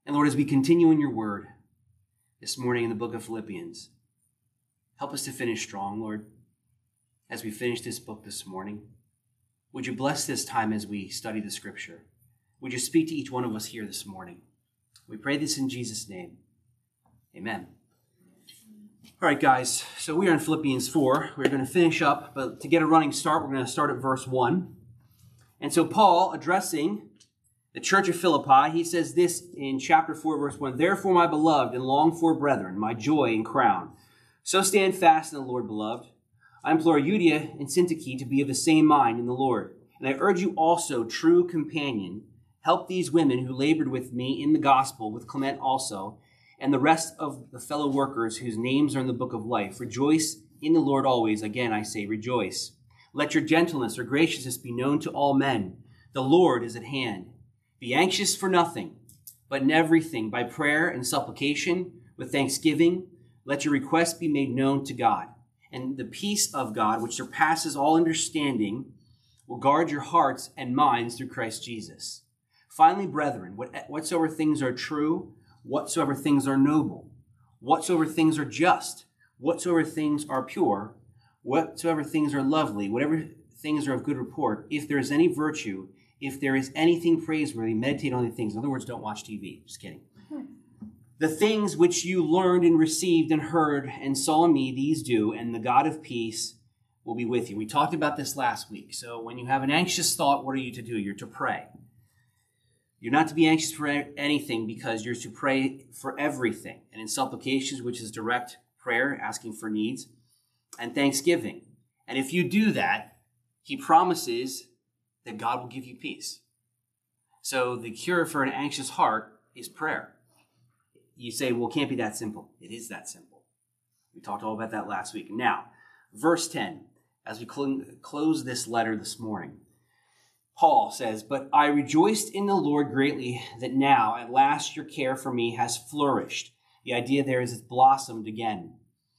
And Lord, as we continue in your word this morning in the book of Philippians, help us to finish strong, Lord, as we finish this book this morning. Would you bless this time as we study the scripture? Would you speak to each one of us here this morning? We pray this in Jesus' name. Amen. All right, guys, so we are in Philippians 4. We're going to finish up, but to get a running start, we're going to start at verse 1. And so Paul, addressing the church of Philippi, he says this in chapter 4, verse 1, "Therefore, my beloved and longed for brethren, my joy and crown, so stand fast in the Lord, beloved. I implore Euodia and Syntyche to be of the same mind in the Lord. And I urge you also, true companion, help these women who labored with me in the gospel, with Clement also, and the rest of the fellow workers whose names are in the book of life. Rejoice in the Lord always. Again, I say rejoice. Let your gentleness or graciousness be known to all men. The Lord is at hand. Be anxious for nothing, but in everything, by prayer and supplication, with thanksgiving, let your requests be made known to God. And the peace of God, which surpasses all understanding, will guard your hearts and minds through Christ Jesus. Finally, brethren, whatsoever things are true, whatsoever things are noble, whatsoever things are just, whatsoever things are pure, whatsoever things are lovely, whatever things are of good report, if there is any virtue, if there is anything praiseworthy, meditate on the things. In other words, don't watch TV. Just kidding. The things which you learned and received and heard and saw in me, these do, and the God of peace will be with you. We talked about this last week. So when you have an anxious thought, what are you to do? You're to pray. You're not to be anxious for anything, because you're to pray for everything. And in supplications, which is direct prayer, asking for needs, and thanksgiving. And if you do that, he promises that God will give you peace. So the cure for an anxious heart is prayer. You say, well, it can't be that simple. It is that simple. We talked all about that last week. Now, verse 10, as we close this letter this morning, Paul says, "But I rejoiced in the Lord greatly that now at last your care for me has flourished." The idea there is it's blossomed again.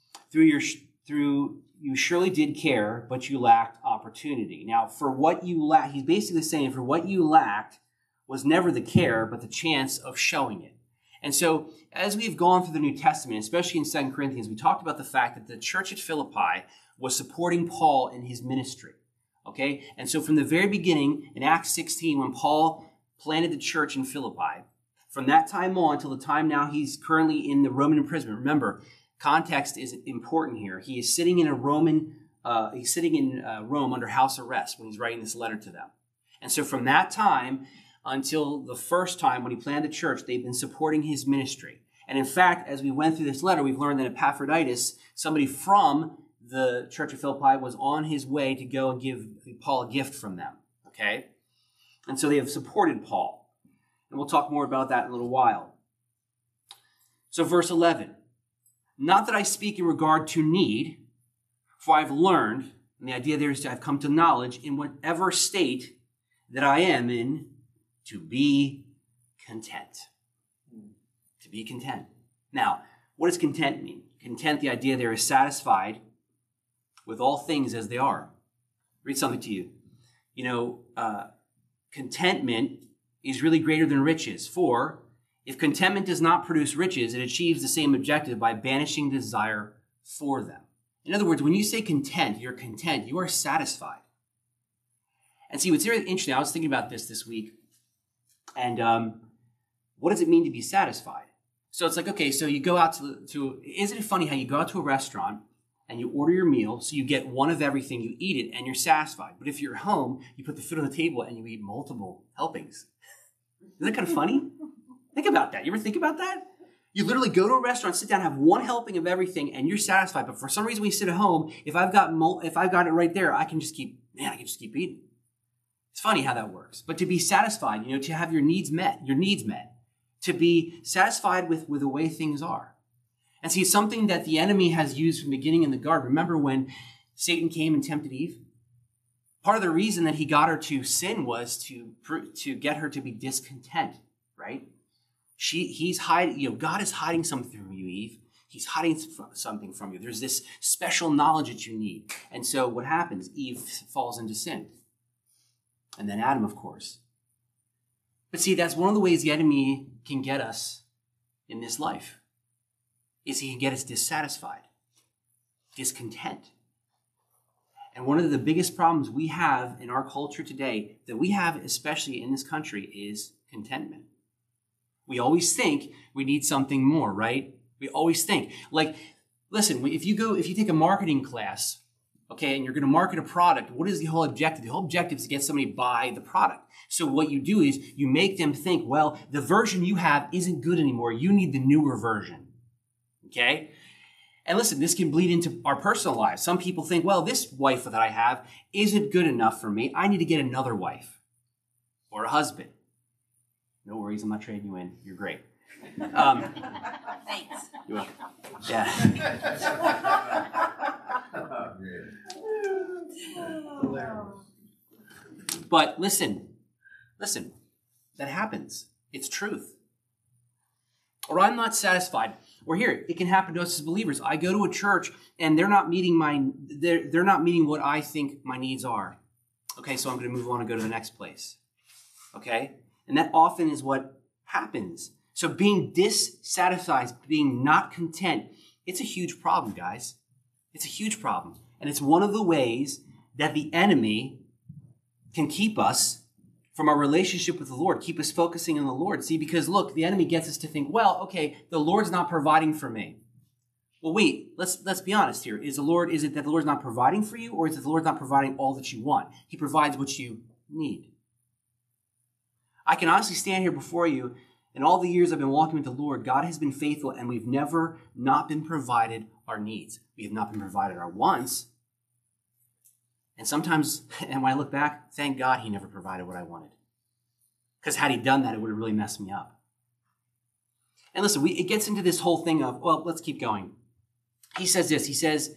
You surely did care, but you lacked opportunity. Now, for what you lacked, he's basically saying for what you lacked was never the care, but the chance of showing it. And so, as we've gone through the New Testament, especially in 2 Corinthians, we talked about the fact that the church at Philippi was supporting Paul in his ministry. Okay? And so from the very beginning, in Acts 16, when Paul planted the church in Philippi, from that time on till the time now he's currently in the Roman imprisonment. Remember, context is important here. He is sitting in Rome under house arrest when he's writing this letter to them. And so from that time until the first time when he planted the church, they've been supporting his ministry. And in fact, as we went through this letter, we've learned that Epaphroditus, somebody from the church of Philippi, was on his way to go and give Paul a gift from them. Okay? And so they have supported Paul. And we'll talk more about that in a little while. So verse 11. "Not that I speak in regard to need, for I've learned," and the idea there is I've come to knowledge, "in whatever state that I am in, to be content." To be content. Now, what does content mean? Content, the idea there is satisfied with all things as they are. Read something to you. Contentment is really greater than riches. For if contentment does not produce riches, it achieves the same objective by banishing desire for them. In other words, when you say content, you're content, you are satisfied. And see, what's really interesting, I was thinking about this week, and what does it mean to be satisfied? So it's like, okay, so you go out isn't it funny how you go out to a restaurant and you order your meal, so you get one of everything, you eat it, and you're satisfied. But if you're at home, you put the food on the table and you eat multiple helpings. Isn't that kind of funny? Think about that. You ever think about that? You literally go to a restaurant, sit down, have one helping of everything, and you're satisfied. But for some reason, when you sit at home, if I've got it right there, I can just keep eating. It's funny how that works. But to be satisfied, to have your needs met, to be satisfied with the way things are. And see, something that the enemy has used from the beginning in the garden. Remember when Satan came and tempted Eve? Part of the reason that he got her to sin was to get her to be discontent, right? He's hiding, God is hiding something from you, Eve. He's hiding something from you. There's this special knowledge that you need. And so what happens? Eve falls into sin. And then Adam, of course. But see, that's one of the ways the enemy can get us in this life, is he can get us dissatisfied, discontent. And one of the biggest problems we have in our culture today, that we have especially in this country, is contentment. We always think we need something more, right? We always think. Like, listen, if you take a marketing class, okay, and you're going to market a product, what is the whole objective? The whole objective is to get somebody to buy the product. So what you do is you make them think, well, the version you have isn't good anymore. You need the newer version, okay? And listen, this can bleed into our personal lives. Some people think, well, this wife that I have isn't good enough for me. I need to get another wife or a husband. No worries, I'm not trading you in. You're great. Thanks. You're welcome. Yeah. But listen, that happens. It's truth. Or I'm not satisfied. Or here, it can happen to us as believers. I go to a church and they're not meeting what I think my needs are. Okay, so I'm going to move on and go to the next place. Okay? And that often is what happens. So being dissatisfied, being not content, it's a huge problem, guys. It's a huge problem. And it's one of the ways that the enemy can keep us from our relationship with the Lord, keep us focusing on the Lord. See, because look, the enemy gets us to think, well, okay, the Lord's not providing for me. Well, wait, let's be honest here. Is it that the Lord's not providing for you, or is it the Lord's not providing all that you want? He provides what you need. I can honestly stand here before you, in all the years I've been walking with the Lord, God has been faithful, and we've never not been provided our needs. We have not been provided our wants. And sometimes, and when I look back, thank God he never provided what I wanted. Because had he done that, it would have really messed me up. And listen, it gets into this whole thing of, well, let's keep going. He says this, he says,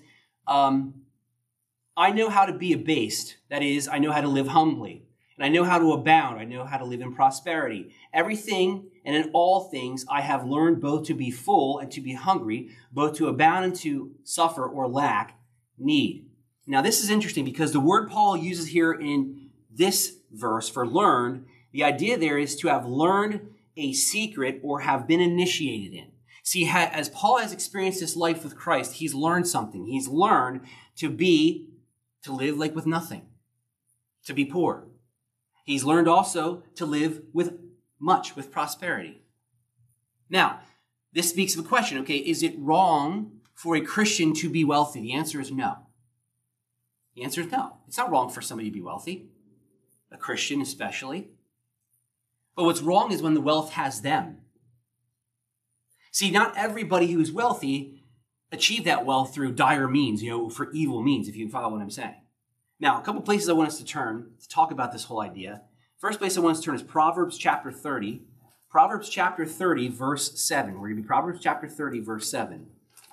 I know how to be abased. That is, I know how to live humbly. And I know how to abound. I know how to live in prosperity. Everything and in all things I have learned both to be full and to be hungry, both to abound and to suffer or lack need. Now this is interesting because the word Paul uses here in this verse for learned, the idea there is to have learned a secret or have been initiated in. See, as Paul has experienced this life with Christ, he's learned something. He's learned to live like with nothing, to be poor. He's learned also to live with prosperity. Now, this speaks of a question, okay, is it wrong for a Christian to be wealthy? The answer is no. The answer is no. It's not wrong for somebody to be wealthy, a Christian especially. But what's wrong is when the wealth has them. See, not everybody who is wealthy achieved that wealth through dire means, for evil means, if you follow what I'm saying. Now, a couple places I want us to turn to talk about this whole idea. First place I want us to turn is Proverbs chapter 30. Proverbs chapter 30, verse 7. We're going to be Proverbs chapter 30, verse 7.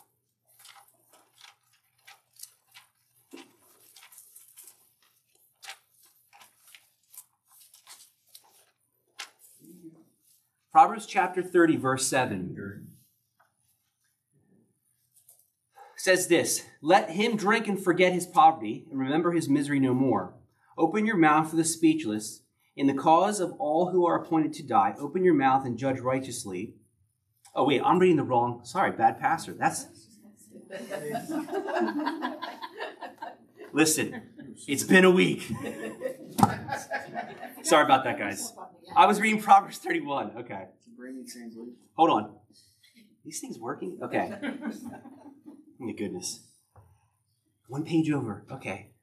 Proverbs chapter 30, verse 7 says this, let him drink and forget his poverty and remember his misery no more. Open your mouth for the speechless. In the cause of all who are appointed to die, open your mouth and judge righteously. Oh, wait, I'm reading the wrong. Sorry, bad pastor. Listen, it's been a week. Sorry about that, guys. I was reading Proverbs 31. Okay. Hold on. These things working? Okay. Oh my goodness. One page over. Okay.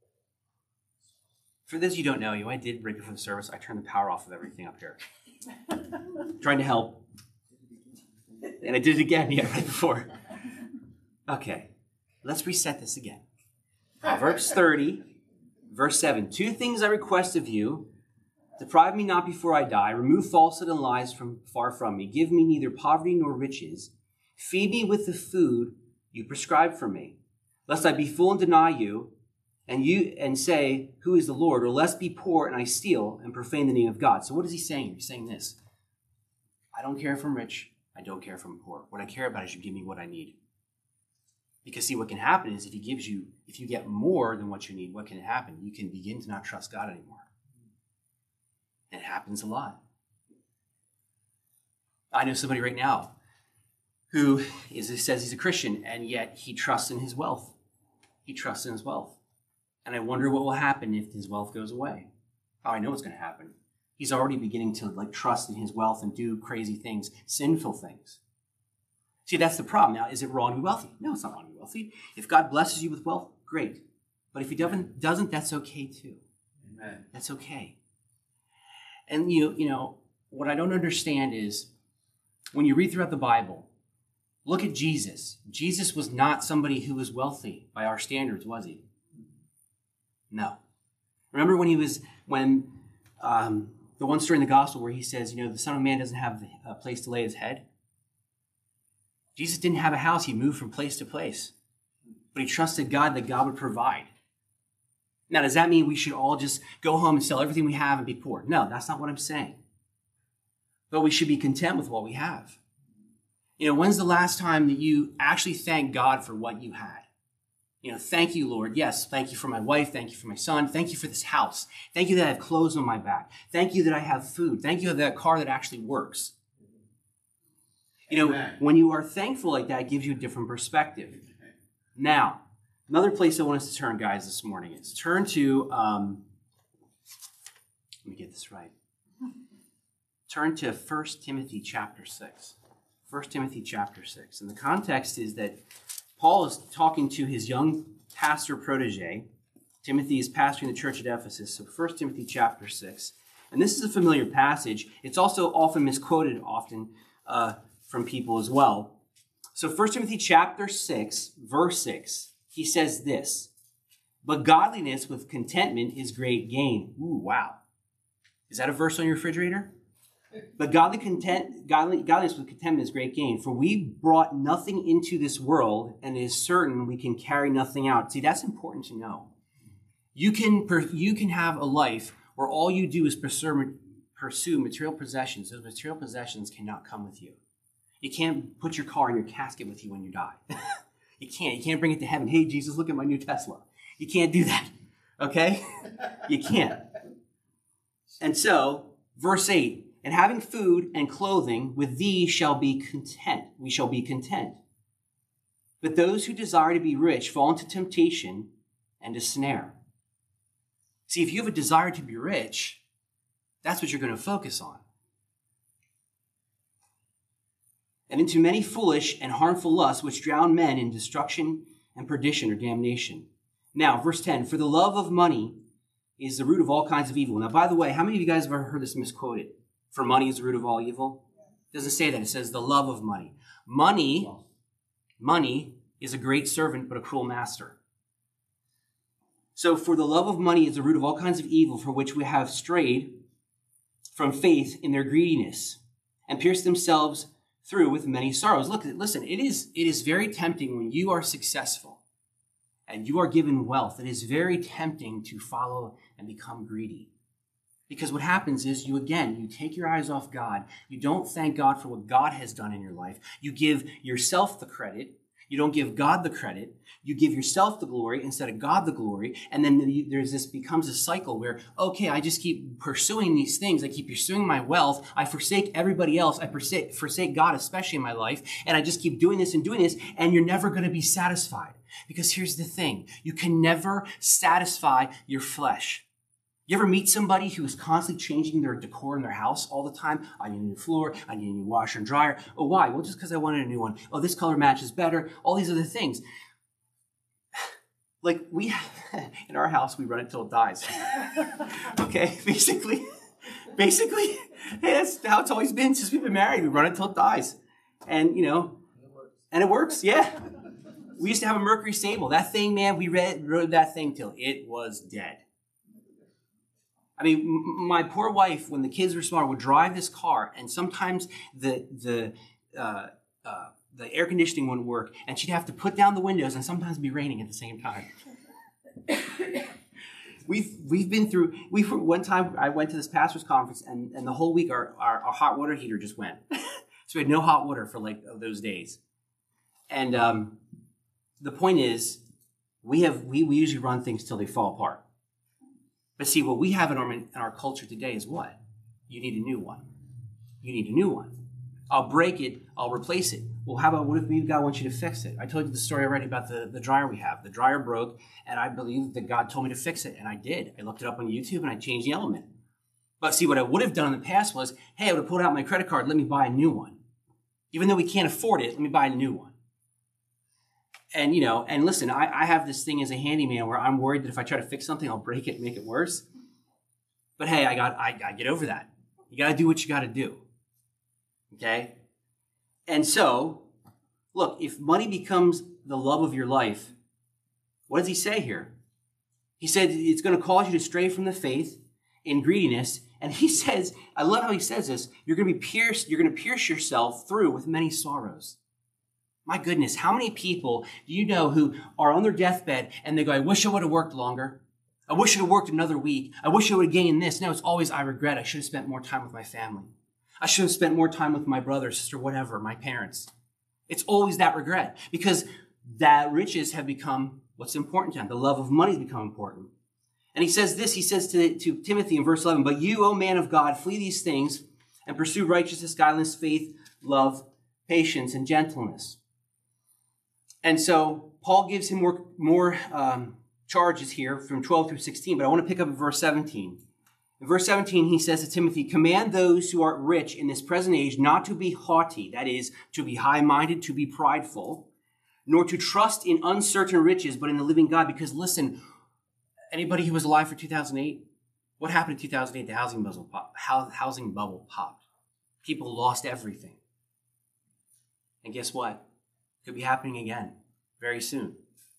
For those of you who don't know, I did right before the service, I turned the power off of everything up here. Trying to help. And I did it again, right before. Okay. Let's reset this again. Proverbs 30, verse 7. 2 things I request of you. Deprive me not before I die. Remove falsehood and lies from far from me. Give me neither poverty nor riches. Feed me with the food you prescribe for me, lest I be full and deny you, and say, who is the Lord? Or lest be poor and I steal and profane the name of God. So what is he saying? He's saying this. I don't care if I'm rich. I don't care if I'm poor. What I care about is you give me what I need. Because see, what can happen is if you get more than what you need, what can happen? You can begin to not trust God anymore. It happens a lot. I know somebody right now who says he's a Christian, and yet he trusts in his wealth. He trusts in his wealth. And I wonder what will happen if his wealth goes away. Oh, I know what's going to happen. He's already beginning to trust in his wealth and do crazy things, sinful things. See, that's the problem. Now, is it wrong to be wealthy? No, it's not wrong to be wealthy. If God blesses you with wealth, great. But if he doesn't, that's okay too. Amen. That's okay. And you know, what I don't understand is when you read throughout the Bible, look at Jesus. Jesus was not somebody who was wealthy by our standards, was he? No. Remember when the one story in the gospel where he says, the Son of Man doesn't have a place to lay his head? Jesus didn't have a house. He moved from place to place. But he trusted God that God would provide. Now, does that mean we should all just go home and sell everything we have and be poor? No, that's not what I'm saying. But we should be content with what we have. When's the last time that you actually thanked God for what you had? Thank you, Lord. Yes, thank you for my wife. Thank you for my son. Thank you for this house. Thank you that I have clothes on my back. Thank you that I have food. Thank you for that car that actually works. When you are thankful like that, it gives you a different perspective. Now, another place I want us to turn, guys, this morning is turn to, let me get this right. Turn to 1 Timothy chapter 6. 1 Timothy chapter 6. And the context is that Paul is talking to his young pastor protege. Timothy is pastoring the church at Ephesus. So 1 Timothy chapter 6. And this is a familiar passage. It's also often misquoted from people as well. So 1 Timothy chapter 6, verse 6, he says this, "But godliness with contentment is great gain." Ooh, wow. Is that a verse on your refrigerator? "But godliness with contentment is great gain. For we brought nothing into this world, and it is certain we can carry nothing out." See, that's important to know. You can have a life where all you do is pursue material possessions. Those material possessions cannot come with you. You can't put your car in your casket with you when you die. You can't. You can't bring it to heaven. Hey, Jesus, look at my new Tesla. You can't do that. Okay? You can't. And so, verse 8, "And having food and clothing, with these shall be content. We shall be content. But those who desire to be rich fall into temptation and a snare." See, if you have a desire to be rich, that's what you're going to focus on. "And into many foolish and harmful lusts, which drown men in destruction and perdition," or damnation. Now, verse 10, "For the love of money is the root of all kinds of evil." Now, by the way, how many of you guys have ever heard this misquoted? For money is the root of all evil? It doesn't say that. It says the love of money. Money is a great servant, but a cruel master. So, "For the love of money is the root of all kinds of evil, for which we have strayed from faith in their greediness, and pierced themselves through with many sorrows." Listen, it is very tempting when you are successful and you are given wealth. It is very tempting to follow and become greedy. Because what happens is you take your eyes off God. You don't thank God for what God has done in your life. You give yourself the credit. You don't give God the credit. You give yourself the glory instead of God the glory. And then becomes a cycle where, okay, I just keep pursuing these things. I keep pursuing my wealth. I forsake everybody else. I forsake God, especially in my life. And I just keep doing this. And you're never going to be satisfied. Because here's the thing. You can never satisfy your flesh. You ever meet somebody who is constantly changing their decor in their house all the time? I need a new floor. I need a new washer and dryer. Oh, why? Well, just because I wanted a new one. Oh, this color matches better. All these other things. Like in our house, we run it till it dies. Okay, basically, hey, that's how it's always been since we've been married. We run it till it dies. And, and it works, yeah. We used to have a Mercury Sable. That thing, man, we rode that thing till it was dead. I mean, my poor wife, when the kids were small, would drive this car, and sometimes the air conditioning wouldn't work, and she'd have to put down the windows, and sometimes be raining at the same time. We've been through. One time I went to this pastor's conference, and the whole week our hot water heater just went, so we had no hot water for those days. And the point is, we usually run things till they fall apart. But see, what we have in our culture today is what? You need a new one. You need a new one. I'll break it, I'll replace it. Well, how about what if maybe God wants you to fix it? I told you the story already about the dryer we have. The dryer broke, and I believe that God told me to fix it, and I did. I looked it up on YouTube, and I changed the element. But see, what I would have done in the past was, hey, I would have pulled out my credit card, let me buy a new one. Even though we can't afford it, let me buy a new one. And, and listen, I have this thing as a handyman where I'm worried that if I try to fix something, I'll break it and make it worse. But hey, I got to get over that. You got to do what you got to do. Okay? And so, look, if money becomes the love of your life, what does he say here? He said it's going to cause you to stray from the faith in greediness. And he says, I love how he says this, you're going to pierce yourself through with many sorrows. My goodness, how many people do you know who are on their deathbed and they go, I wish I would have worked longer. I wish I would have worked another week. I wish I would have gained this. No, it's always, I regret. I should have spent more time with my family. I should have spent more time with my brother, sister, whatever, my parents. It's always that regret because that riches have become what's important to them. The love of money has become important. And he says this, he says to Timothy in verse 11, but you, O man of God, flee these things and pursue righteousness, godliness, faith, love, patience, and gentleness. And so Paul gives him more charges here from 12 through 16, but I want to pick up at verse 17. In verse 17, he says to Timothy, command those who are rich in this present age not to be haughty, that is, to be high-minded, to be prideful, nor to trust in uncertain riches, but in the living God. Because listen, anybody who was alive for 2008, what happened in 2008? The housing bubble popped. People lost everything. And guess what? It could be happening again very soon.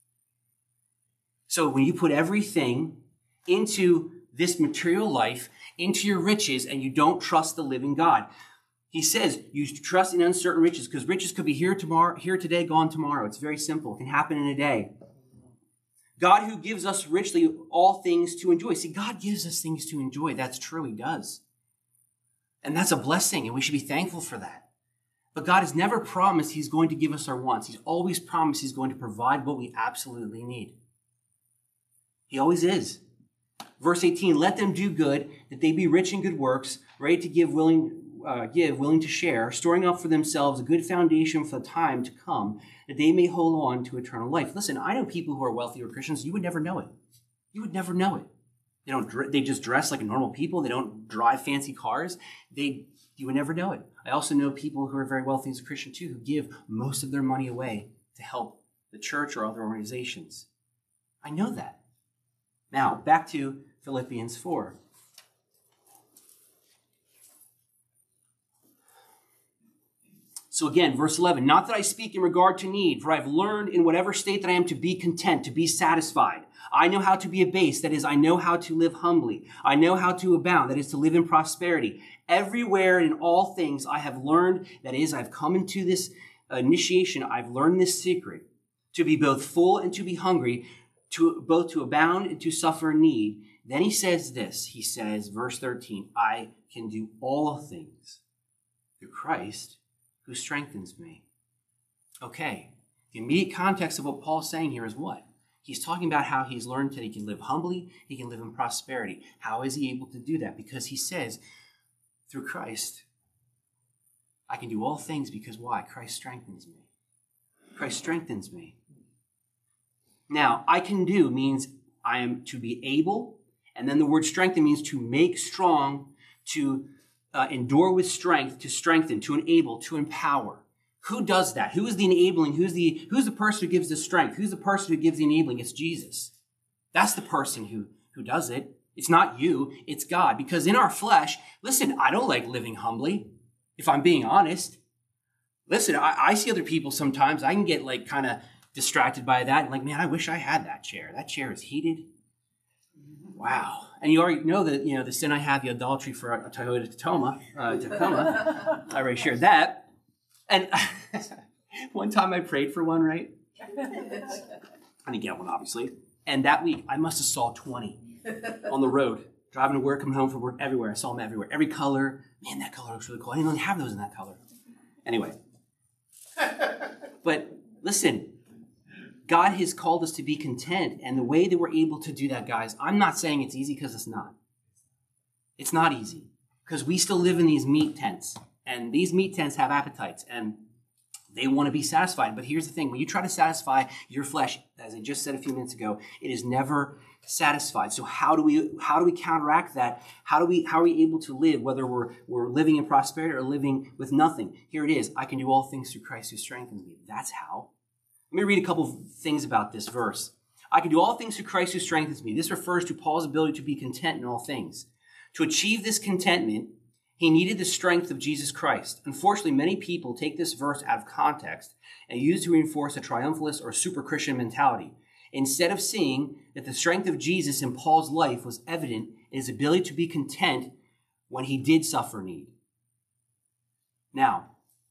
So when you put everything into this material life, into your riches, and you don't trust the living God, he says you trust in uncertain riches because riches could be here tomorrow, here today, gone tomorrow. It's very simple. It can happen in a day. God who gives us richly all things to enjoy. See, God gives us things to enjoy. That's true. He does. And that's a blessing, and we should be thankful for that. But God has never promised he's going to give us our wants. He's always promised he's going to provide what we absolutely need. He always is. Verse 18, let them do good, that they be rich in good works, ready to give, willing to share, storing up for themselves a good foundation for the time to come, that they may hold on to eternal life. Listen, I know people who are wealthy or Christians, you would never know it. You would never know it. They just dress like normal people. They don't drive fancy cars. You would never know it. I also know people who are very wealthy as a Christian too, who give most of their money away to help the church or other organizations. I know that. Now, back to Philippians 4. So again, verse 11, not that I speak in regard to need, for I have learned in whatever state that I am to be content, to be satisfied. I know how to be abased, that is, I know how to live humbly. I know how to abound, that is, to live in prosperity. Everywhere and in all things I have learned, that is, I've come into this initiation, I've learned this secret, to be both full and to be hungry, both to abound and to suffer need. Then he says this, he says, verse 13, I can do all things through Christ who strengthens me. Okay, the immediate context of what Paul's saying here is what? He's talking about how he's learned that he can live humbly, he can live in prosperity. How is he able to do that? Because he says, through Christ, I can do all things because why? Christ strengthens me. Christ strengthens me. Now, I can do means I am to be able, and then the word strengthen means to make strong, to endure with strength, to strengthen, to enable, to empower. Who does that? Who is the enabling? Who's the person who gives the strength? Who's the person who gives the enabling? It's Jesus. That's the person who does it. It's not you, it's God. Because in our flesh, listen, I don't like living humbly, if I'm being honest. Listen, I see other people sometimes, I can get like kind of distracted by that. And like, man, I wish I had that chair. That chair is heated. Wow. And you already know that, the sin I have, the adultery for a Toyota Tacoma. I already shared that. And one time I prayed for one, right? I didn't get one, obviously. And that week, I must have saw 20 on the road, driving to work, coming home from work, everywhere. I saw them everywhere. Every color. Man, that color looks really cool. I didn't even have those in that color. Anyway. But listen, God has called us to be content. And the way that we're able to do that, guys, I'm not saying it's easy because it's not. It's not easy because we still live in these meat tents. And these meat tents have appetites, and they want to be satisfied. But here's the thing. When you try to satisfy your flesh, as I just said a few minutes ago, it is never satisfied. So how do we counteract that? How are we able to live, whether we're living in prosperity or living with nothing? Here it is. I can do all things through Christ who strengthens me. That's how. Let me read a couple of things about this verse. I can do all things through Christ who strengthens me. This refers to Paul's ability to be content in all things. To achieve this contentment, he needed the strength of Jesus Christ. Unfortunately, many people take this verse out of context and use it to reinforce a triumphalist or super Christian mentality, instead of seeing that the strength of Jesus in Paul's life was evident in his ability to be content when he did suffer need. Now,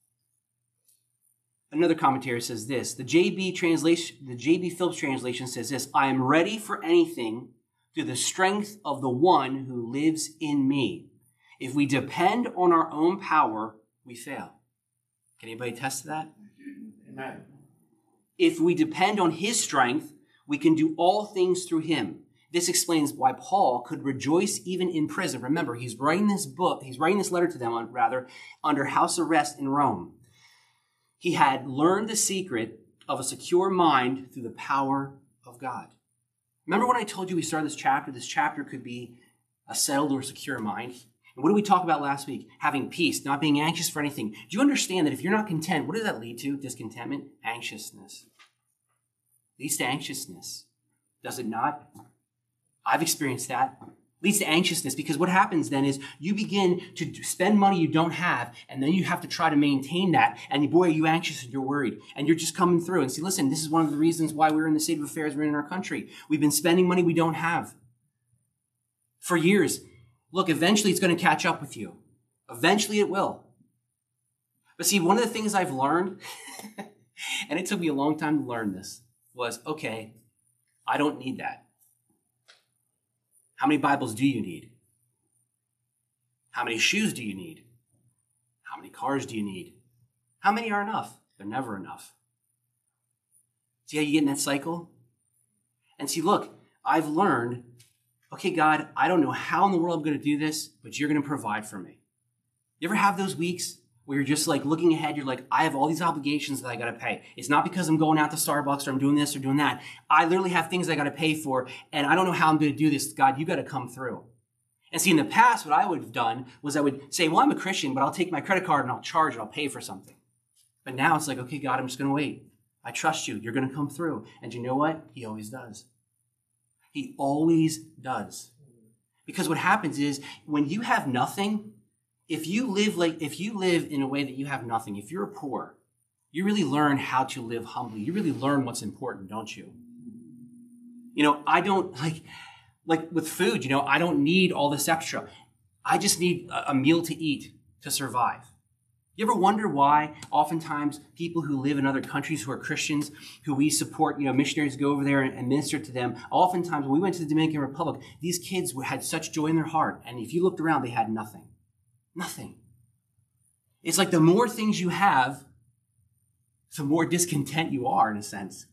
another commentary says this. The J.B. Phillips translation says this: I am ready for anything through the strength of the one who lives in me. If we depend on our own power, we fail. Can anybody attest to that? Amen. If we depend on his strength, we can do all things through him. This explains why Paul could rejoice even in prison. Remember, he's writing this letter to them, under house arrest in Rome. He had learned the secret of a secure mind through the power of God. Remember when I told you we started this chapter? This chapter could be a settled or secure mind. And what did we talk about last week? Having peace, not being anxious for anything. Do you understand that if you're not content, what does that lead to? Discontentment? Anxiousness. Leads to anxiousness. Does it not? I've experienced that. Leads to anxiousness, because what happens then is you begin to spend money you don't have, and then you have to try to maintain that. And boy, are you anxious and you're worried. And you're just coming through and see, listen, this is one of the reasons why we're in the state of affairs we're in our country. We've been spending money we don't have for years. Look, eventually it's going to catch up with you. Eventually it will. But see, one of the things I've learned, and it took me a long time to learn this, was, okay, I don't need that. How many Bibles do you need? How many shoes do you need? How many cars do you need? How many are enough? They're never enough. See how you get in that cycle? And see, look, I've learned, okay, God, I don't know how in the world I'm going to do this, but you're going to provide for me. You ever have those weeks where you're just like looking ahead, you're like, I have all these obligations that I got to pay. It's not because I'm going out to Starbucks or I'm doing this or doing that. I literally have things I got to pay for, and I don't know how I'm going to do this. God, you got to come through. And see, in the past, what I would have done was I would say, well, I'm a Christian, but I'll take my credit card and I'll charge it. I'll pay for something. But now it's like, okay, God, I'm just going to wait. I trust you. You're going to come through. And you know what? He always does. He always does. Because what happens is when you have nothing, if you live in a way that you have nothing, if you're poor, you really learn how to live humbly. You really learn what's important, don't you? You know, I don't like with food, you know, I don't need all this extra. I just need a meal to eat to survive. You ever wonder why oftentimes people who live in other countries who are Christians, who we support, you know, missionaries go over there and minister to them. Oftentimes when we went to the Dominican Republic, these kids had such joy in their heart. And if you looked around, they had nothing. Nothing. It's like the more things you have, the more discontent you are, in a sense.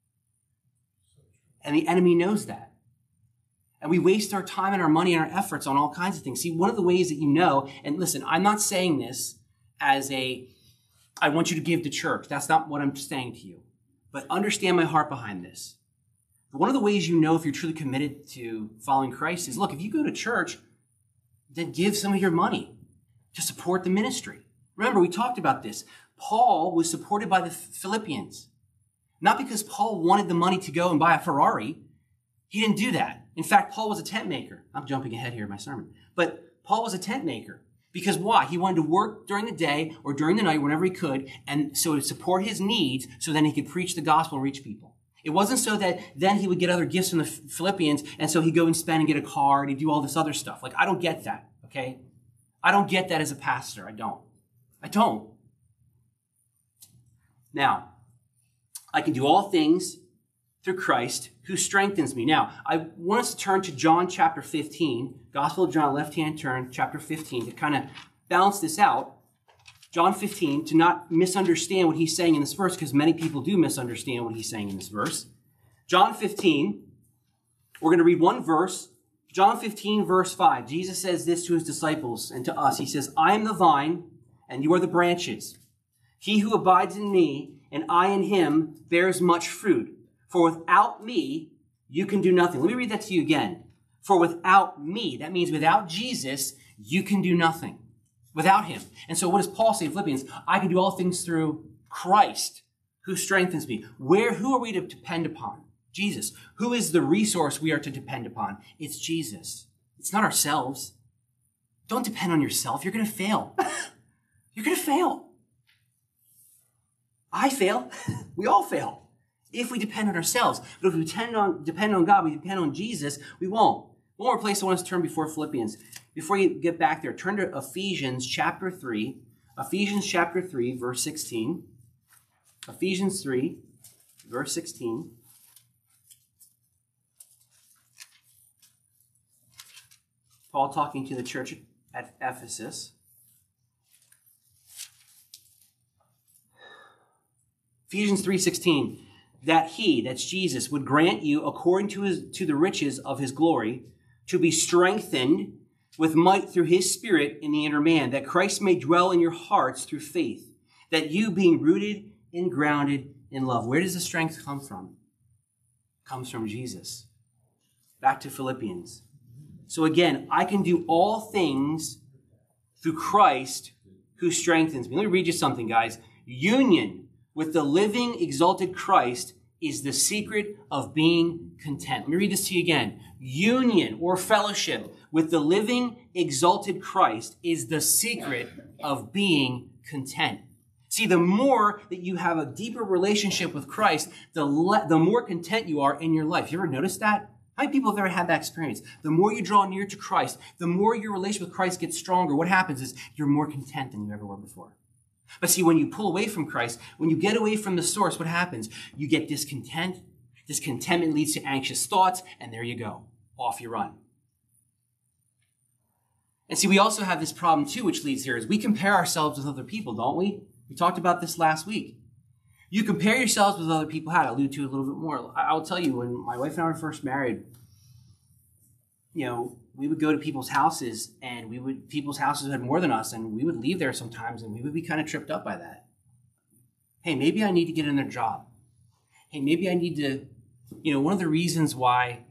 And the enemy knows that. And we waste our time and our money and our efforts on all kinds of things. See, one of the ways that you know, and listen, I'm not saying this as I want you to give to church. That's not what I'm saying to you. But understand my heart behind this. One of the ways you know if you're truly committed to following Christ is, look, if you go to church, then give some of your money to support the ministry. Remember, we talked about this. Paul was supported by the Philippians. Not because Paul wanted the money to go and buy a Ferrari. He didn't do that. In fact, Paul was a tent maker. I'm jumping ahead here in my sermon. But Paul was a tent maker. Because why? He wanted to work during the day or during the night, whenever he could, and so to support his needs so then he could preach the gospel and reach people. It wasn't so that then he would get other gifts from the Philippians, and so he'd go and spend and get a car and he'd do all this other stuff. Like, I don't get that, okay? I don't get that as a pastor. I don't. Now, I can do all things through Christ who strengthens me. Now, I want us to turn to John chapter 15, Gospel of John, left-hand turn, chapter 15, to kind of balance this out. John 15, to not misunderstand what he's saying in this verse, because many people do misunderstand what he's saying in this verse. John 15, we're going to read one verse. John 15, verse 5. Jesus says this to his disciples and to us. He says, I am the vine, and you are the branches. He who abides in me, and I in him, bears much fruit. For without me, you can do nothing. Let me read that to you again. For without me, that means without Jesus, you can do nothing. Without him. And so what does Paul say in Philippians? I can do all things through Christ, who strengthens me. Who are we to depend upon? Jesus. Who is the resource we are to depend upon? It's Jesus. It's not ourselves. Don't depend on yourself. You're going to fail. You're going to fail. I fail. We all fail if we depend on ourselves. But if we depend on God, we depend on Jesus, we won't. One more place I want us to turn before Philippians. Before you get back there, turn to Ephesians chapter 3. Ephesians chapter 3, verse 16. Ephesians 3, verse 16. Paul talking to the church at Ephesus. Ephesians 3:16, that he, that's Jesus, would grant you according to the riches of his glory, to be strengthened with might through his Spirit in the inner man, that Christ may dwell in your hearts through faith, that you being rooted and grounded in love. Where does the strength come from? It comes from Jesus. Back to Philippians. So again, I can do all things through Christ who strengthens me. Let me read you something, guys. Union with the living, exalted Christ is the secret of being content. Let me read this to you again. Union or fellowship with the living, exalted Christ is the secret of being content. See, the more that you have a deeper relationship with Christ, the more content you are in your life. You ever noticed that? How many people have ever had that experience? The more you draw near to Christ, the more your relationship with Christ gets stronger. What happens is you're more content than you ever were before. But see, when you pull away from Christ, when you get away from the source, what happens? You get discontent. Discontentment leads to anxious thoughts, and there you go. Off you run. And see, we also have this problem too, which leads here, is we compare ourselves with other people, don't we? We talked about this last week. You compare yourselves with other people. How to allude to it a little bit more. I'll tell you, when my wife and I were first married, we would go to people's houses, and people's houses had more than us, and we would leave there sometimes, and we would be kind of tripped up by that. Hey, maybe I need to get in their job. Hey, maybe I need to, one of the reasons why,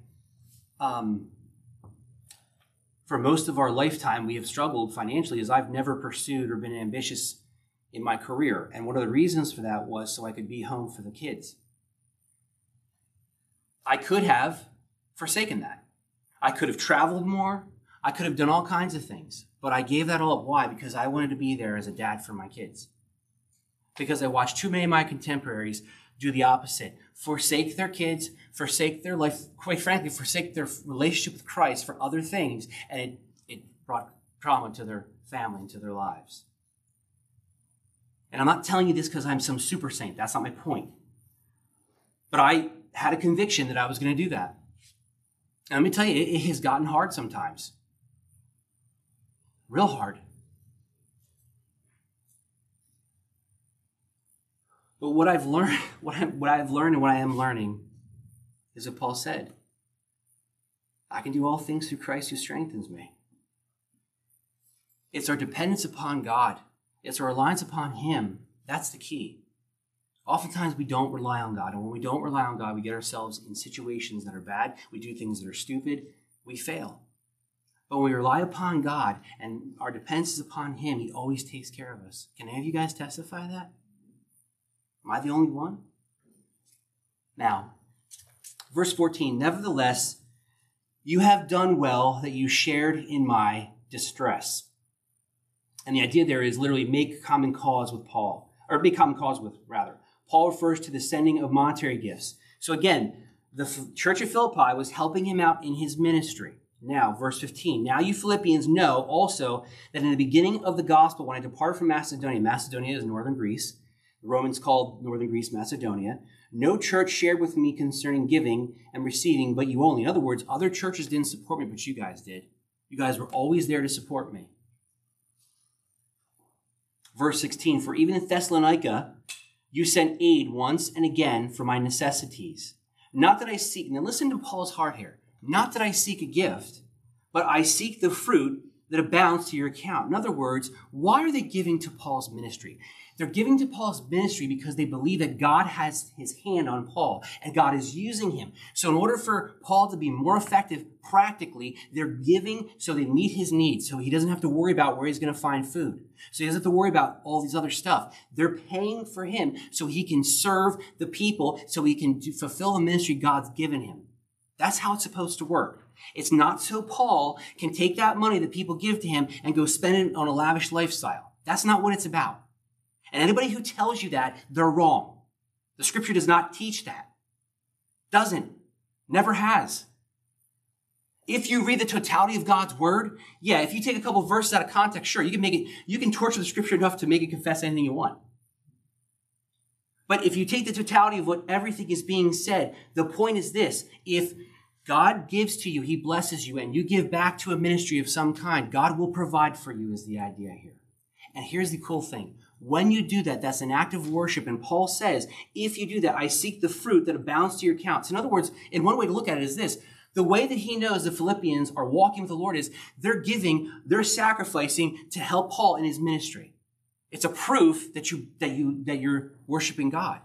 for most of our lifetime, we have struggled financially is I've never pursued or been ambitious in my career. And one of the reasons for that was so I could be home for the kids. I could have forsaken that. I could have traveled more. I could have done all kinds of things. But I gave that all up. Why? Because I wanted to be there as a dad for my kids. Because I watched too many of my contemporaries do the opposite. Forsake their kids, forsake their life, quite frankly, forsake their relationship with Christ for other things. And it brought trauma to their family and to their lives. And I'm not telling you this because I'm some super saint. That's not my point. But I had a conviction that I was going to do that. And let me tell you, it has gotten hard sometimes. Real hard. But what I've learned, what I've learned and what I am learning is what Paul said. I can do all things through Christ who strengthens me. It's our dependence upon God. It's our reliance upon him. That's the key. Oftentimes we don't rely on God. And when we don't rely on God, we get ourselves in situations that are bad. We do things that are stupid. We fail. But when we rely upon God and our dependence is upon him, he always takes care of us. Can any of you guys testify that? Am I the only one? Now, verse 14, nevertheless, you have done well that you shared in my distress. And the idea there is literally make common cause with Paul, or make common cause with, rather. Paul refers to the sending of monetary gifts. So again, the church of Philippi was helping him out in his ministry. Now, verse 15, now you Philippians know also that in the beginning of the gospel, when I departed from Macedonia, Macedonia is northern Greece, the Romans called northern Greece Macedonia, no church shared with me concerning giving and receiving, but you only. In other words, other churches didn't support me, but you guys did. You guys were always there to support me. Verse 16, for even in Thessalonica, you sent aid once and again for my necessities. Not that I seek, now listen to Paul's heart here. Not that I seek a gift, but I seek the fruit that abounds to your account. In other words, why are they giving to Paul's ministry? They're giving to Paul's ministry because they believe that God has his hand on Paul and God is using him. So in order for Paul to be more effective practically, they're giving so they meet his needs. So he doesn't have to worry about where he's going to find food. So he doesn't have to worry about all these other stuff. They're paying for him so he can serve the people, so he can fulfill the ministry God's given him. That's how it's supposed to work. It's not so Paul can take that money that people give to him and go spend it on a lavish lifestyle. That's not what it's about. And anybody who tells you that, they're wrong. The scripture does not teach that. Doesn't. Never has. If you read the totality of God's word, yeah, if you take a couple verses out of context, sure, you can torture the scripture enough to make it confess anything you want. But if you take the totality of what everything is being said, the point is this: if God gives to you, he blesses you, and you give back to a ministry of some kind, God will provide for you, is the idea here. And here's the cool thing. When you do that, that's an act of worship. And Paul says, if you do that, I seek the fruit that abounds to your accounts. In other words, in one way to look at it is this: the way that he knows the Philippians are walking with the Lord is they're giving, they're sacrificing to help Paul in his ministry. It's a proof that you're worshiping God.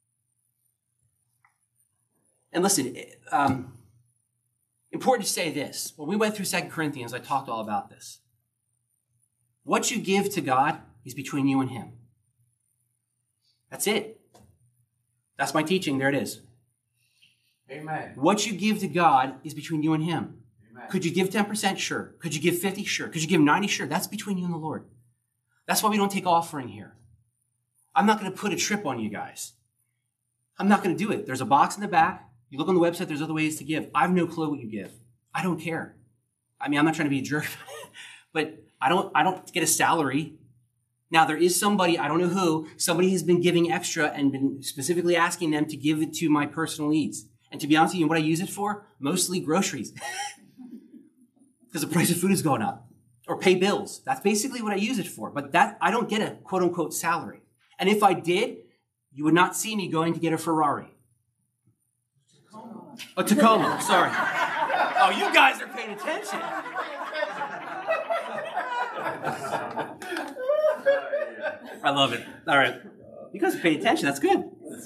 And listen, important to say this. When we went through 2 Corinthians, I talked all about this. What you give to God is between you and him. That's it. That's my teaching. There it is. Amen. What you give to God is between you and him. Amen. Could you give 10%? Sure. Could you give 50? Sure. Could you give 90? Sure. That's between you and the Lord. That's why we don't take offering here. I'm not going to put a trip on you guys. I'm not going to do it. There's a box in the back. You look on the website, there's other ways to give. I have no clue what you give. I don't care. I mean, I'm not trying to be a jerk, but I don't get a salary. Now, there is somebody, I don't know who, somebody has been giving extra and been specifically asking them to give it to my personal needs. And to be honest with you, what I use it for? Mostly groceries. Because the price of food is going up. Or pay bills. That's basically what I use it for. But that I don't get a quote-unquote salary. And if I did, you would not see me going to get a Ferrari. A Tacoma, sorry. Oh, you guys are paying attention. I love it. All right. You guys are paying attention. That's good.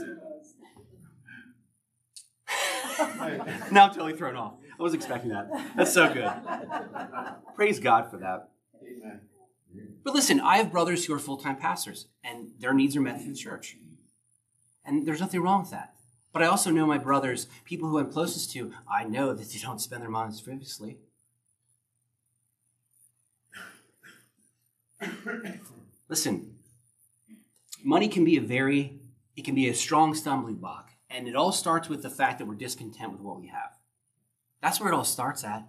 Now I'm totally thrown off. I wasn't expecting that. That's so good. Praise God for that. Amen. But listen, I have brothers who are full-time pastors, and their needs are met through the church. And there's nothing wrong with that. But I also know my brothers, people who I'm closest to, I know that they don't spend their money frivolously. Listen, money can be a strong stumbling block. And it all starts with the fact that we're discontent with what we have. That's where it all starts at.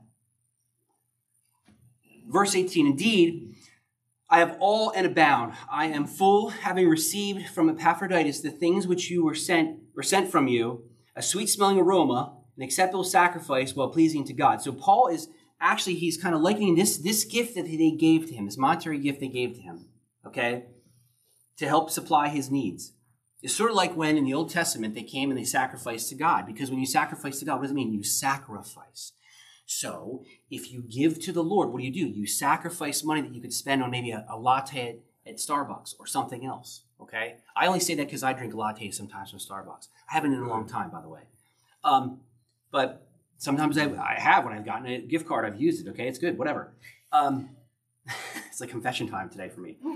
Verse 18, indeed, I have all and abound. I am full, having received from Epaphroditus the things which were sent from you, a sweet-smelling aroma, an acceptable sacrifice, well pleasing to God. So Paul is actually, he's kind of likening this gift that they gave to him, this monetary gift they gave to him, okay, to help supply his needs. It's sort of like when in the Old Testament they came and they sacrificed to God. Because when you sacrifice to God, what does it mean? You sacrifice. So if you give to the Lord, what do? You sacrifice money that you could spend on maybe a latte at Starbucks or something else, okay? I only say that because I drink lattes sometimes from Starbucks. I haven't in a long time, by the way. But sometimes I have when I've gotten a gift card. I've used it, okay? It's good, whatever. It's like confession time today for me.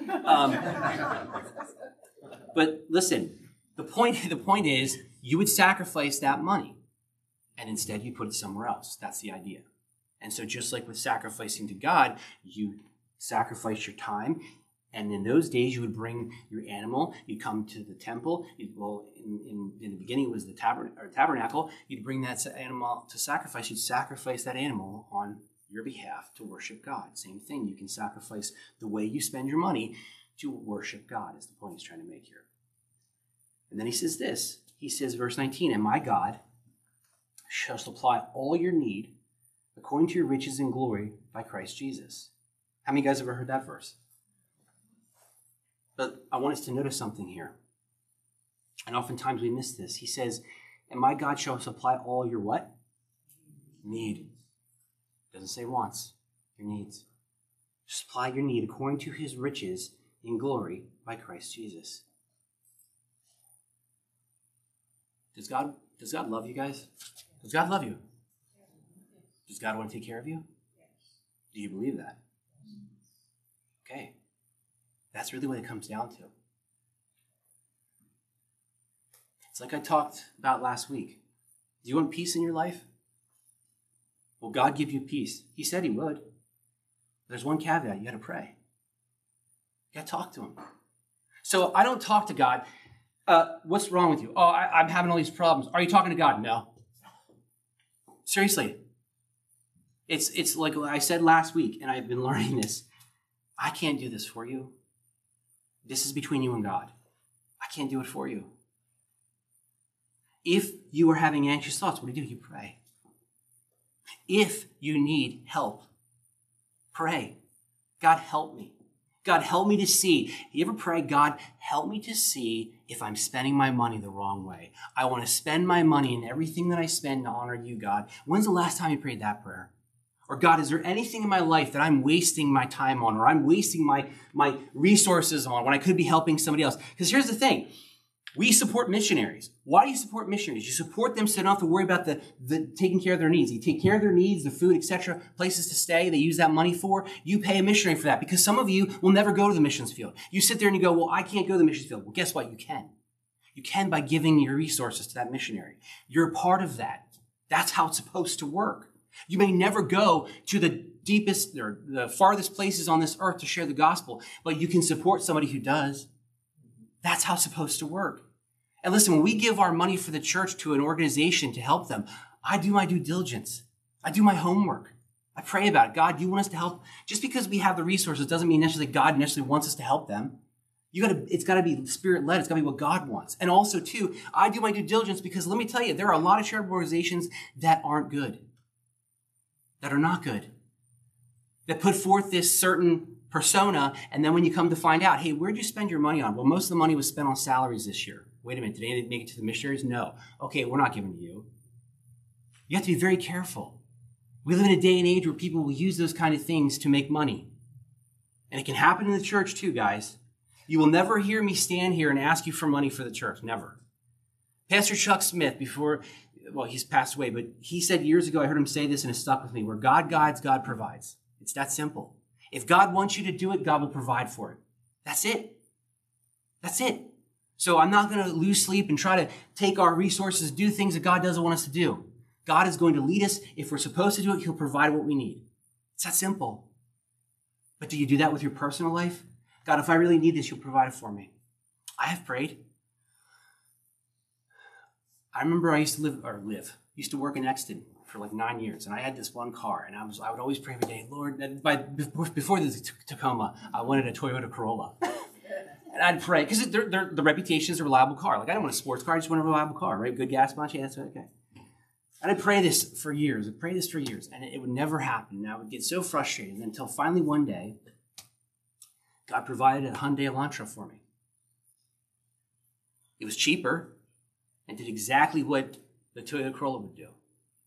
But listen, the point is you would sacrifice that money and instead you put it somewhere else. That's the idea. And so just like with sacrificing to God, you sacrifice your time. And in those days, you would bring your animal. You'd come to the temple. In the beginning, it was the tabernacle. You'd bring that animal to sacrifice. You'd sacrifice that animal on your behalf to worship God. Same thing. You can sacrifice the way you spend your money to worship God, is the point he's trying to make here. And then he says this. He says, verse 19, and my God shall supply all your need according to your riches and glory by Christ Jesus. How many of you guys have ever heard that verse? But I want us to notice something here. And oftentimes we miss this. He says, and my God shall supply all your what? Need. Doesn't say wants, your needs. supply your need according to his riches in glory by Christ Jesus. Does God love you guys? Does God love you? Does God want to take care of you? Do you believe that? Okay. That's really what it comes down to. It's like I talked about last week. Do you want peace in your life? Will God give you peace? He said he would. There's one caveat. You got to pray. You got to talk to him. So I don't talk to God. What's wrong with you? Oh, I'm having all these problems. Are you talking to God? No. Seriously. It's like I said last week, and I've been learning this. I can't do this for you. This is between you and God. I can't do it for you. If you are having anxious thoughts, what do? You pray. If you need help, pray. God, help me. God, help me to see. You ever pray, God, help me to see if I'm spending my money the wrong way? I want to spend my money and everything that I spend to honor you, God. When's the last time you prayed that prayer? Or God, is there anything in my life that I'm wasting my time on, or I'm wasting my resources on when I could be helping somebody else? Because here's the thing. We support missionaries. Why do you support missionaries? You support them so they don't have to worry about the taking care of their needs. You take care of their needs, the food, etc., places to stay, they use that money for. You pay a missionary for that because some of you will never go to the missions field. You sit there and you go, well, I can't go to the missions field. Well, guess what? You can. You can by giving your resources to that missionary. You're a part of that. That's how it's supposed to work. You may never go to the deepest or the farthest places on this earth to share the gospel, but you can support somebody who does. That's how it's supposed to work. And listen, when we give our money for the church to an organization to help them, I do my due diligence. I do my homework. I pray about it. God, you want us to help? Just because we have the resources doesn't mean necessarily God necessarily wants us to help them. It's got to be Spirit-led. It's got to be what God wants. And also, too, I do my due diligence because let me tell you, there are a lot of charitable organizations that aren't good, that are not good, that put forth this certain persona, and then when you come to find out, hey, where'd you spend your money on? Well, most of the money was spent on salaries this year. Wait a minute, did they make it to the missionaries? No. Okay, we're not giving to you. You have to be very careful. We live in a day and age where people will use those kind of things to make money. And it can happen in the church too, guys. You will never hear me stand here and ask you for money for the church. Never. Pastor Chuck Smith, he's passed away, but he said years ago, I heard him say this and it stuck with me, where God guides, God provides. It's that simple. If God wants you to do it, God will provide for it. That's it. That's it. So I'm not going to lose sleep and try to take our resources, do things that God doesn't want us to do. God is going to lead us. If we're supposed to do it, he'll provide what we need. It's that simple. But do you do that with your personal life? God, if I really need this, you'll provide it for me. I have prayed. I remember I used to work in Exton for like 9 years, and I had this one car, and I would always pray every day, Lord, before the Tacoma, I wanted a Toyota Corolla. And I'd pray, because the reputation is a reliable car. Like, I don't want a sports car, I just want a reliable car, right? Good gas mileage, yeah, that's okay. And I'd pray this for years, and it would never happen. And I would get so frustrated until finally one day, God provided a Hyundai Elantra for me. It was cheaper and did exactly what the Toyota Corolla would do.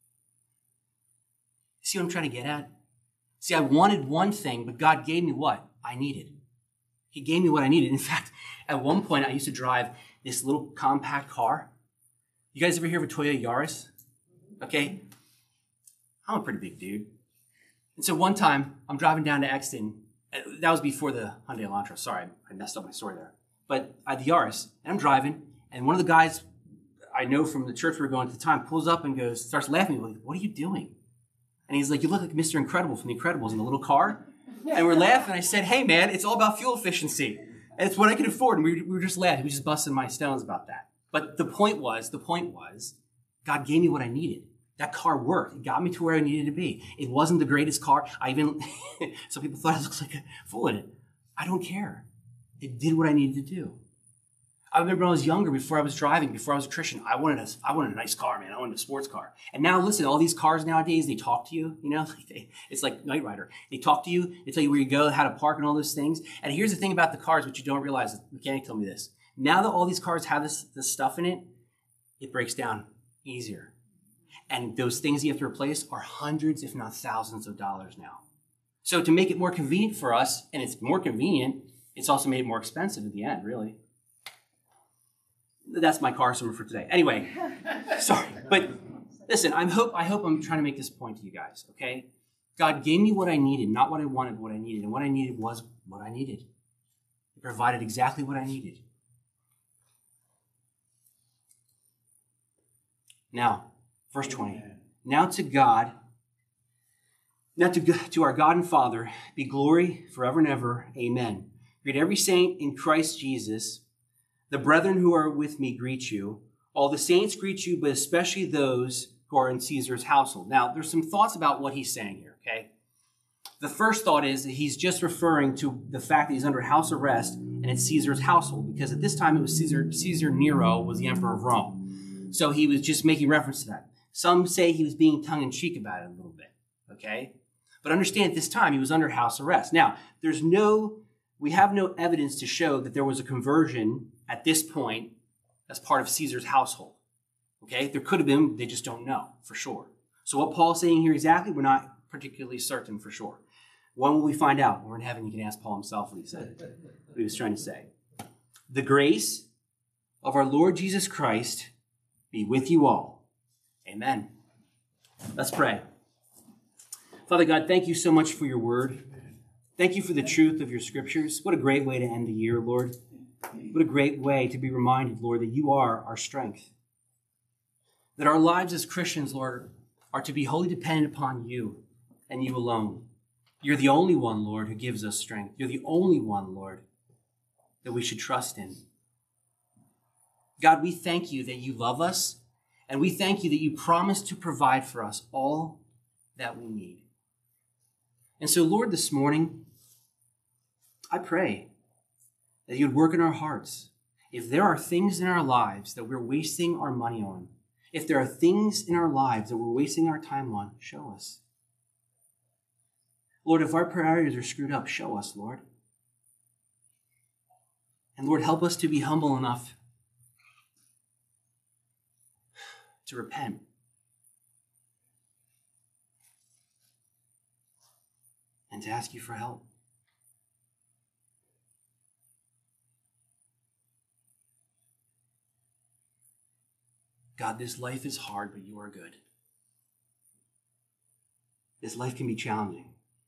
See what I'm trying to get at? See, I wanted one thing, but God gave me what I needed. He gave me what I needed. In fact, at one point, I used to drive this little compact car. You guys ever hear of a Toyota Yaris? Okay. I'm a pretty big dude. And so one time, I'm driving down to Exton. That was before the Hyundai Elantra. Sorry, I messed up my story there. But I had the Yaris, and I'm driving, and one of the guys I know from the church we were going at the time pulls up and starts laughing. Like, what are you doing? And he's like, you look like Mr. Incredible from The Incredibles in the little car. And we're laughing. I said, hey, man, it's all about fuel efficiency. And it's what I can afford. And we were just laughing. He was just busting my stones about that. But the point was, God gave me what I needed. That car worked. It got me to where I needed to be. It wasn't the greatest car. Some people thought I looked like a fool in it. I don't care. It did what I needed to do. I remember when I was younger, before I was driving, before I was a Christian, I wanted a nice car, man. I wanted a sports car. And now, listen, all these cars nowadays, they talk to you, it's like Knight Rider. They talk to you, they tell you where you go, how to park, and all those things. And here's the thing about the cars, which you don't realize. The mechanic told me this. Now that all these cars have this stuff in it, it breaks down easier. And those things you have to replace are hundreds, if not thousands of dollars now. So to make it more convenient for us, and it's more convenient, it's also made it more expensive at the end, really. That's my car sermon for today. Anyway, sorry. But listen, I hope I'm trying to make this point to you guys, okay? God gave me what I needed, not what I wanted, but what I needed. And what I needed was what I needed. He provided exactly what I needed. Now, verse 20. Now to our God and Father, be glory forever and ever. Amen. Greet every saint in Christ Jesus. The brethren who are with me greet you. All the saints greet you, but especially those who are in Caesar's household. Now, there's some thoughts about what he's saying here, okay? The first thought is that he's just referring to the fact that he's under house arrest and it's Caesar's household, because at this time it was Caesar Nero was the emperor of Rome. So he was just making reference to that. Some say he was being tongue-in-cheek about it a little bit, okay? But understand at this time he was under house arrest. Now, we have no evidence to show that there was a conversion at this point as part of Caesar's household. Okay? There could have been, they just don't know for sure. So what Paul's saying here exactly, we're not particularly certain for sure. When will we find out? When we're in heaven, you can ask Paul himself what he said, what he was trying to say. The grace of our Lord Jesus Christ be with you all. Amen. Let's pray. Father God, thank you so much for your word. Thank you for the truth of your scriptures. What a great way to end the year, Lord. What a great way to be reminded, Lord, that you are our strength. That our lives as Christians, Lord, are to be wholly dependent upon you and you alone. You're the only one, Lord, who gives us strength. You're the only one, Lord, that we should trust in. God, we thank you that you love us, and we thank you that you promise to provide for us all that we need. And so, Lord, this morning, I pray that you'd work in our hearts. If there are things in our lives that we're wasting our money on, if there are things in our lives that we're wasting our time on, show us. Lord, if our priorities are screwed up, show us, Lord. And Lord, help us to be humble enough to repent. And to ask you for help. God, this life is hard, but you are good. This life can be challenging.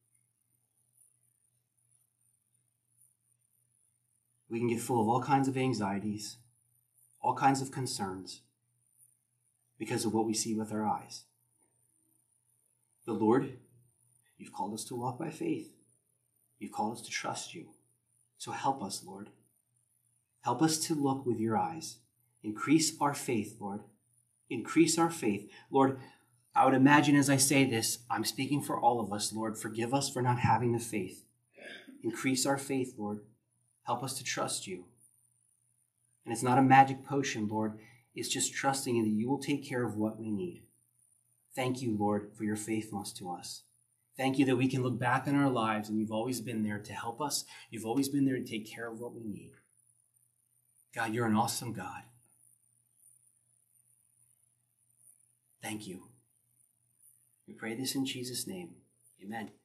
We can get full of all kinds of anxieties, all kinds of concerns, because of what we see with our eyes. But Lord, you've called us to walk by faith. You've called us to trust you. So help us, Lord. Help us to look with your eyes. Increase our faith, Lord. Increase our faith. Lord, I would imagine as I say this, I'm speaking for all of us, Lord. Forgive us for not having the faith. Increase our faith, Lord. Help us to trust you. And it's not a magic potion, Lord. It's just trusting in that you will take care of what we need. Thank you, Lord, for your faithfulness to us. Thank you that we can look back on our lives and you've always been there to help us. You've always been there to take care of what we need. God, you're an awesome God. Thank you. We pray this in Jesus' name. Amen.